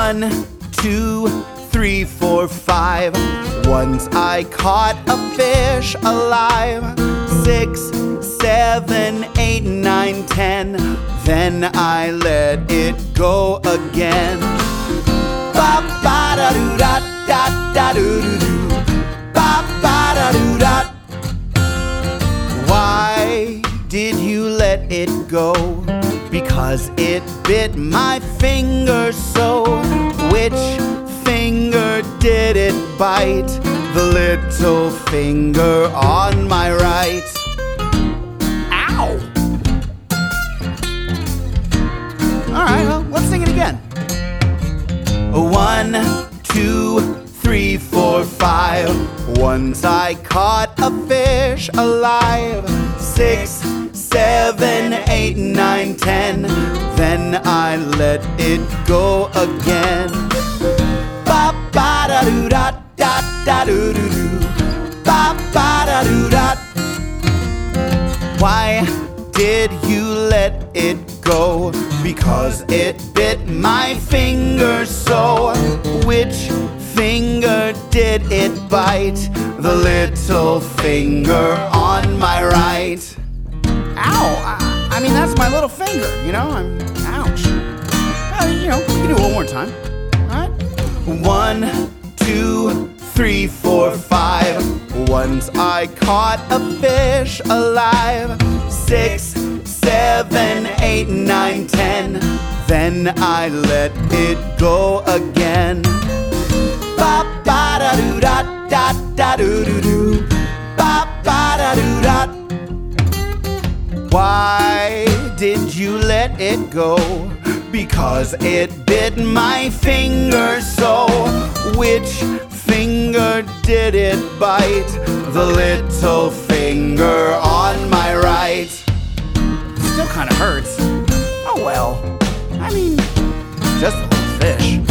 1, 2, 3, 4, 5. Once I caught a fish alive. 6, 7, 8, 9, 10. Then I let it go again. Ba ba da doo da da da doo doo doo. Ba ba da doo da. Why did you let it go? Because it bit my finger so. Which finger did it bite? The little finger on my right. Ow! Alright, well, let's sing it again. 1, 2, 3, 4, 5. Once I caught a fish alive. 6, 7, 8, 9, 10. Then I let it go again. Ba ba da doo da da da doo doo doo. Ba ba da doo da. Why did you let it go? Because it bit my finger so. Which finger did it bite? The little finger on my right. Ow! I mean, that's my little finger, you know? Ouch. You know, we can do it one more time. All right? 1, 2, 3, 4, 5. Once I caught a fish alive. 6, 7, 8, 9, 10. Then I let it go again. Ba ba da doo da da da doo doo doo. Ba ba da doo da. Why did you let it go? Because it bit my finger so. Which finger did it bite? The little finger on my right. Still kind of hurts. Oh well. I mean, just a little fish.